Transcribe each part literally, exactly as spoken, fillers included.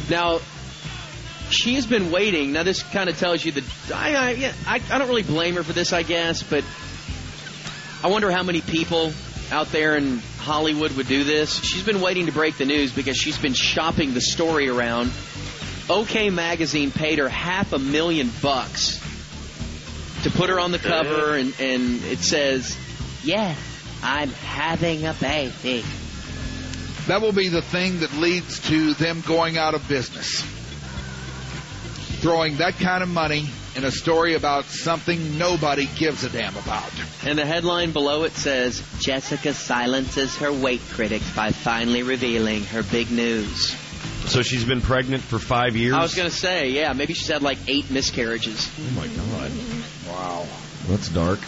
Now, she's been waiting. Now, this kind of tells you that I, I, yeah, I, I don't really blame her for this, I guess, but I wonder how many people out there in Hollywood would do this. She's been waiting to break the news because she's been shopping the story around. OK Magazine paid her half a million bucks to put her on the cover, and, and it says, "Yes, I'm having a baby." That will be the thing that leads to them going out of business. Throwing that kind of money in a story about something nobody gives a damn about. And the headline below it says, "Jessica silences her weight critics by finally revealing her big news." So she's been pregnant for five years? I was going to say, yeah, maybe she's had like eight miscarriages. Oh, my God. Wow. That's dark.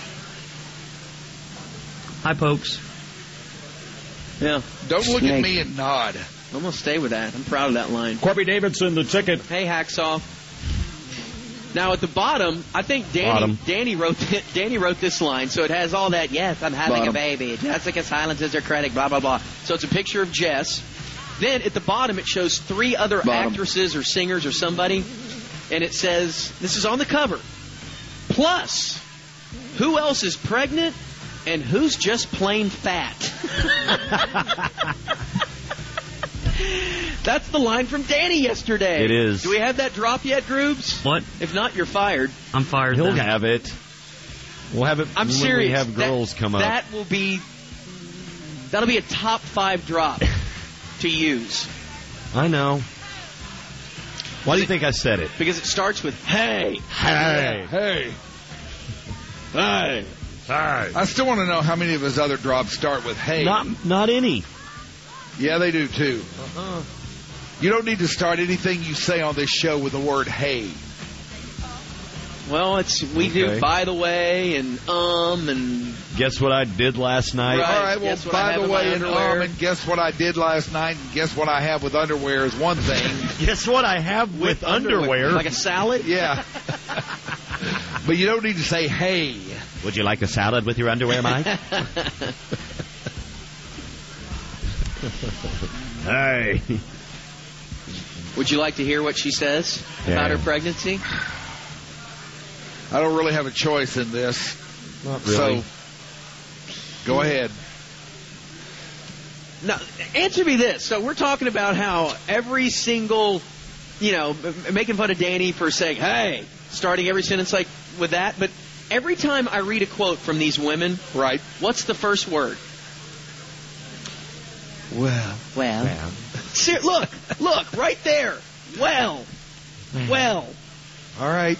Hi, folks. Yeah. Don't look at me and nod. I'm going to stay with that. I'm proud of that line. Corby Davidson, the ticket. Hey, Hacksaw. Now, at the bottom, I think Danny Bottom. Danny wrote Danny wrote this line, so it has all that, yes, I'm having Bottom. a baby. Jessica silences her critic, blah, blah, blah. So it's a picture of Jess. Then at the bottom, it shows three other Bottom. actresses or singers or somebody, and it says, this is on the cover, plus, who else is pregnant and who's just plain fat? That's the line from Danny yesterday. It is. Do we have that drop yet, Groobs? What? If not, you're fired. I'm fired. He'll then. have it. We'll have it I'm when serious. we have girls that, come up. That will be, that'll be a top five drop to use. I know. Why do you think I said it? Because it starts with, hey. Hey. Hey. Hey. Hey. I still want to know how many of his other drops start with hey. Not, not any. Yeah, they do, too. Uh-uh. You don't need to start anything you say on this show with the word hey. Well, it's we Okay. do by the way and um and Guess what I did last night? Right. All right, well, Guess what I by have the in my way, and underwear? um, and guess what I did last night, and guess what I have with underwear is one thing. Guess what I have with, underwear? like a salad. Yeah. But you don't need to say hey. Would you like a salad with your underwear, Mike? Hey. Would you like to hear what she says Yeah. about her pregnancy? I don't really have a choice in this. Not really. So, go ahead. Now, answer me this. So we're talking about how every single, you know, m- making fun of Danny for saying, hey, starting every sentence like with that. But every time I read a quote from these women, Right. what's the first word? Well. Well. Ser- look, look, right there. Well. Well. All right.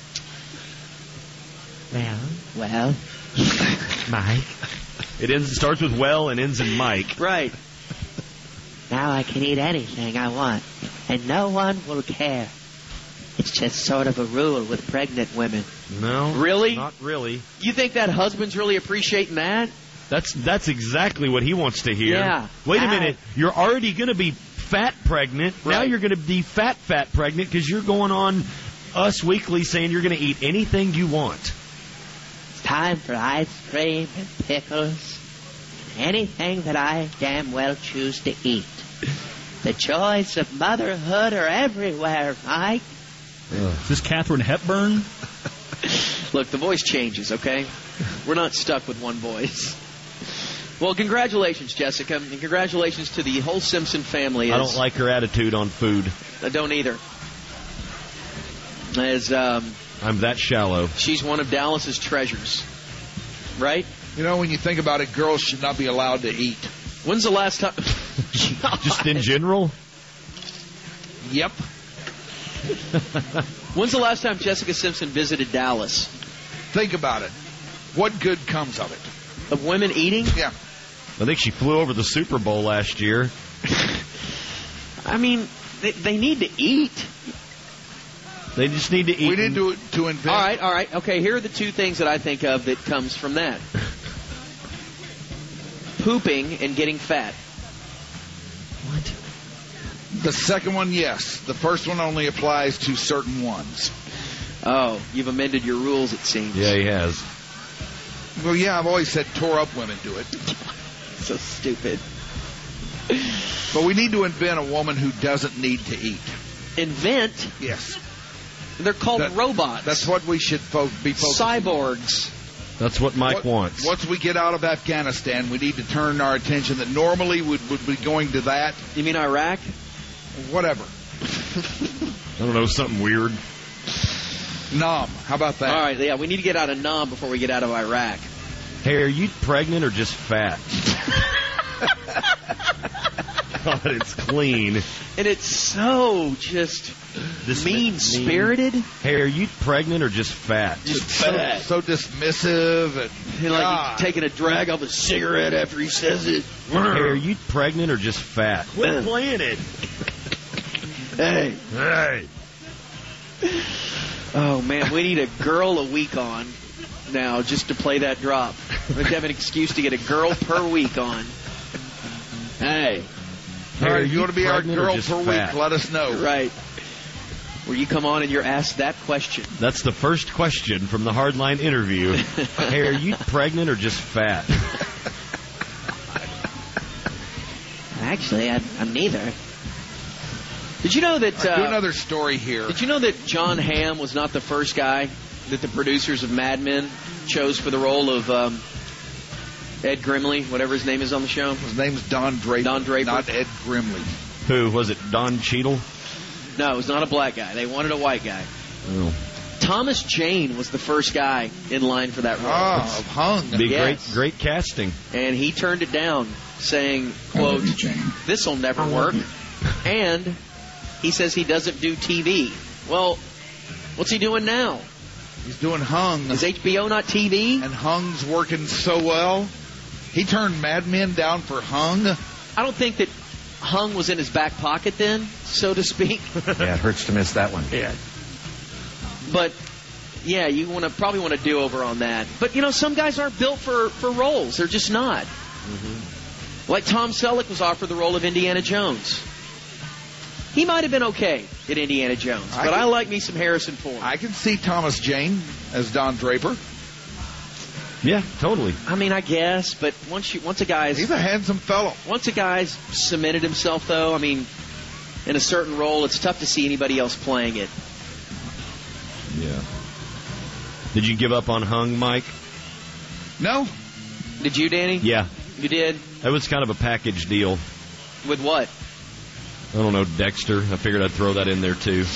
Well. Well. Mike. It ends. It starts with well and ends in Mike. Right. Now I can eat anything I want, and no one will care. It's just sort of a rule with pregnant women. No. Really? Not really. You think that husband's really appreciating that? That's that's exactly what he wants to hear. Yeah. Wait a Ah. minute. You're already going to be fat pregnant. Now Right. you're going to be fat fat pregnant because you're going on Us Weekly saying you're going to eat anything you want. It's time for ice cream and pickles, and anything that I damn well choose to eat. The joys of motherhood are everywhere, Mike. Is this Katharine Hepburn? Look, the voice changes, okay? We're not stuck with one voice. Well, congratulations, Jessica, and congratulations to the whole Simpson family. I as- don't like her attitude on food. I don't either. As um, I'm that shallow. she's one of Dallas's treasures, right? You know, when you think about it, girls should not be allowed to eat. When's the last time? Just in general? Yep. When's the last time Jessica Simpson visited Dallas? Think about it. What good comes of it? Of women eating? Yeah. I think she flew over the Super Bowl last year. I mean, they, they need to eat. They just need to eat. We need to, to invent. All right, all right. Okay, here are the two things that I think of that comes from that. Pooping and getting fat. What? The second one, yes. The first one only applies to certain ones. Oh, you've amended your rules, it seems. Yeah, he has. Well, yeah, I've always said tore up women do it. So stupid. But we need to invent a woman who doesn't need to eat. invent. Yes. They're called That- robots. That's what we should fo- be focusing on. Cyborgs. That's what Mike What- wants. Once we get out of Afghanistan, we need to turn our attention that normally would, would be going to that, You mean Iraq? whatever. I don't know, something weird. Nam. How about that? All right, yeah, we need to get out of Nam before we get out of Iraq. Hey, are you pregnant or just fat? God, it's clean. And it's so just Dis- mean-spirited. Hey, are you pregnant or just fat? Just So, fat. so dismissive and, And like God. taking a drag off a cigarette after he says it. Hey, are you pregnant or just fat? Quit playing it. Hey. Hey. Oh, man, we need a girl a week on now just to play that drop. We have to have an excuse to get a girl per week on. Hey. All Hey, are right, if you you want to be our pregnant or girl just per fat? week, let us know. Right. Where you come on and you're asked that question. That's the first question from the Hardline interview. Hey, are you pregnant or just fat? Actually, I, I'm neither. Did you know that... All right, do Uh, another story here. did you know that John Hamm was not the first guy that the producers of Mad Men chose for the role of um, Ed Grimley, whatever his name is on the show? His name's Don Draper. Don Draper. Not Ed Grimley. Who was it? Don Cheadle? No, it was not a black guy. They wanted a white guy. Oh. Thomas Jane was the first guy in line for that role. Oh, of Hung. Be Yes. great, great casting. And he turned it down, saying, quote, this'll never work. And he says he doesn't do T V. Well, what's he doing now? He's doing Hung. Is H B O not T V? And Hung's working so well. He turned Mad Men down for Hung. I don't think that Hung was in his back pocket then, so to speak. Yeah, it hurts to miss that one. Yeah. But yeah, you want to probably want to do over on that. But you know, some guys aren't built for, for roles. They're just not. Mm-hmm. Like Tom Selleck was offered the role of Indiana Jones. He might have been okay at Indiana Jones, I but can- I like me some Harrison Ford. I, I can see Thomas Jane as Don Draper. Yeah, totally. I mean, I guess, but once you once a guy's He's a handsome fellow. once a guy's cemented himself, though, I mean, in a certain role, it's tough to see anybody else playing it. Yeah. Did you give up on Hung, Mike? No? Did you, Danny? Yeah. You did? That was kind of a package deal. With what? I don't know, Dexter. I figured I'd throw that in there, too.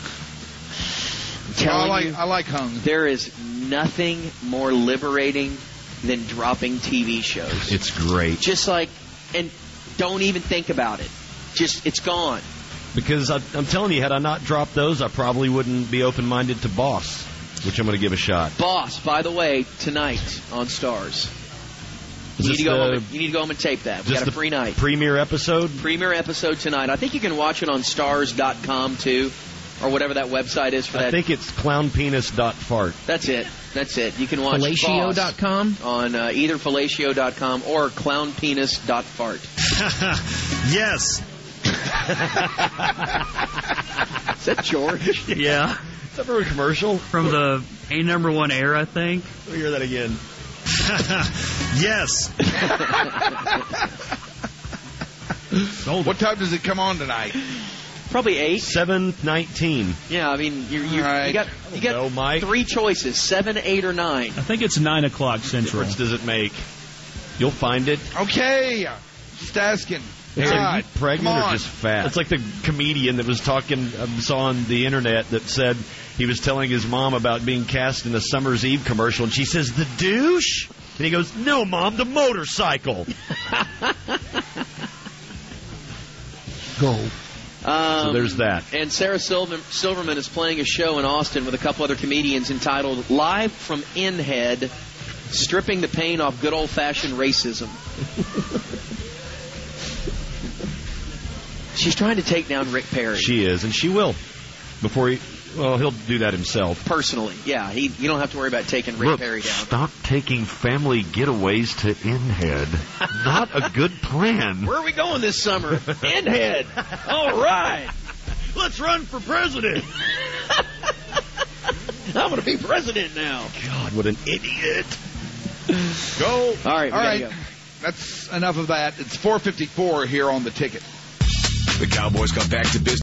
Well, I Telling like you, I like Hung. there is nothing more liberating than dropping T V shows. It's great. Just like, and don't even think about it. Just, it's gone. Because I, I'm telling you, had I not dropped those, I probably wouldn't be open-minded to Boss, which I'm going to give a shot. Boss, by the way, tonight on Stars. Is You need, this to go home the- and, you need to go home and tape that. We Just got a the free night. Premiere episode? Premiere episode tonight. I think you can watch it on stars dot com too, or whatever that website is for I that. think it's clown penis dot fart. That's it. That's it. You can watch Fellatio Boss dot com? on uh, either fellatio dot com or clown penis dot fart. Yes. Is that George? Yeah. Is that for a commercial? From the A number one air, I think. Let me hear that again. Yes. What time does it come on tonight? Probably eight. seven nineteen. Yeah, I mean, you're, you're, All right. you got you got know, Mike. three choices: seven, eight, or nine. I think it's nine o'clock What Central. difference does it make? You'll find it. Okay. Just asking. It's God, like, you pregnant come or on. just fat? It's like the comedian that was talking, um, saw on the internet that said he was telling his mom about being cast in a Summer's Eve commercial, and she says, "The douche?" And he goes, "No, Mom, the motorcycle." Go. Um, So there's that. And Sarah Silver, Silverman is playing a show in Austin with a couple other comedians entitled "Live from Inhead: Stripping the Pain Off Good Old-Fashioned Racism." She's trying to take down Rick Perry. She is, and she will. Before he, well, he'll do that himself. Personally, yeah. He, you don't have to worry about taking Rick Perry down. Stop taking family getaways to Inhead. Not a good plan. Where are we going this summer? Inhead. All right. Let's run for president. I'm going to be president now. God, what an idiot. Go. All right, we All gotta right. go. That's enough of that. It's four fifty-four here on the ticket. The Cowboys got back to business.